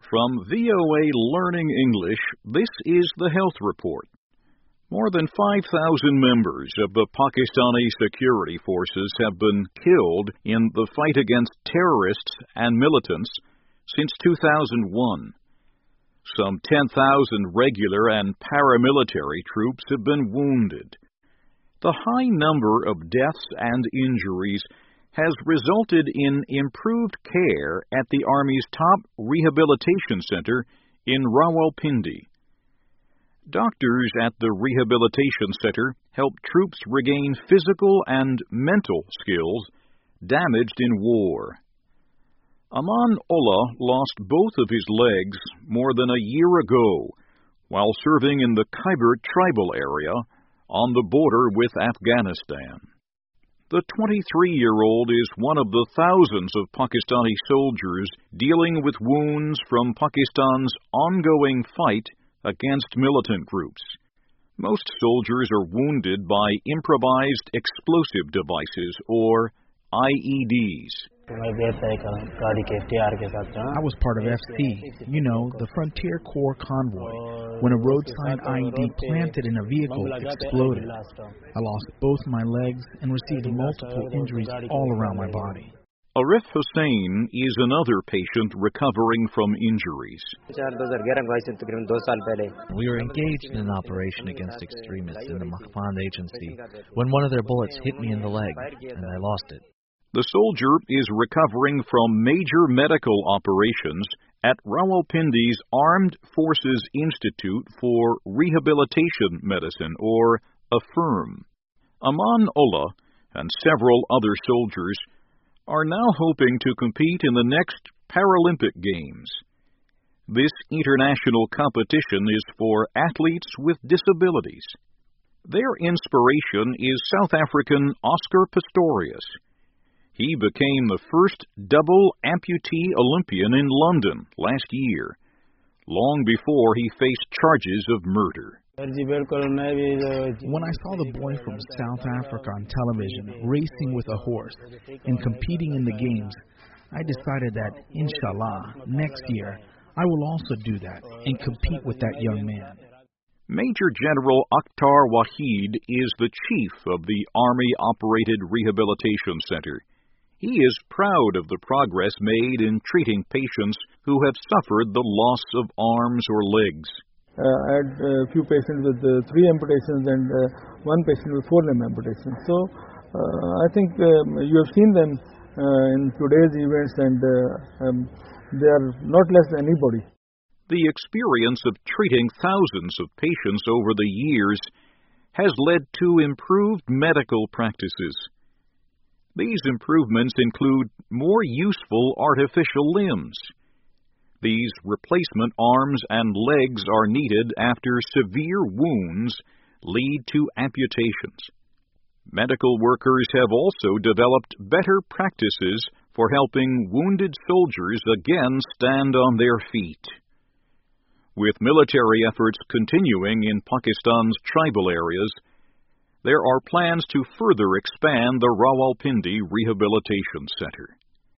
From VOA Learning English, this is the Health Report. More than 5,000 members of the Pakistani security forces have been killed in the fight against terrorists and militants since 2001. Some 10,000 regular and paramilitary troops have been wounded. The high number of deaths and injuries has resulted in improved care at the Army's top rehabilitation center in Rawalpindi. Doctors at the rehabilitation center help troops regain physical and mental skills damaged in war. Aman Ullah lost both of his legs more than a year ago while serving in the Khyber tribal area on the border with Afghanistan. The 23-year-old is one of the thousands of Pakistani soldiers dealing with wounds from Pakistan's ongoing fight against militant groups. Most soldiers are wounded by improvised explosive devices, or IEDs. I was part of FC, the Frontier Corps convoy, when a road sign IED planted in a vehicle exploded. I lost both my legs and received multiple injuries all around my body. Arif Hussain is another patient recovering from injuries. We were engaged in an operation against extremists in the Makhfand agency when one of their bullets hit me in the leg, and I lost it. The soldier is recovering from major medical operations at Rawalpindi's Armed Forces Institute for Rehabilitation Medicine, or AFIRM. Aman Ullah and several other soldiers are now hoping to compete in the next Paralympic Games. This international competition is for athletes with disabilities. Their inspiration is South African Oscar Pistorius. He became the first double amputee Olympian in London last year, long before he faced charges of murder. When I saw the boy from South Africa on television racing with a horse and competing in the games, I decided that, inshallah, next year I will also do that and compete with that young man. Major General Akhtar Wahid is the chief of the Army-operated rehabilitation center. He is proud of the progress made in treating patients who have suffered the loss of arms or legs. I had a few patients with 3 amputations and one patient with 4 limb amputations. So I think you have seen them in today's events, and they are not less than anybody. The experience of treating thousands of patients over the years has led to improved medical practices. These improvements include more useful artificial limbs. These replacement arms and legs are needed after severe wounds lead to amputations. Medical workers have also developed better practices for helping wounded soldiers again stand on their feet. With military efforts continuing in Pakistan's tribal areas, there are plans to further expand the Rawalpindi Rehabilitation Center.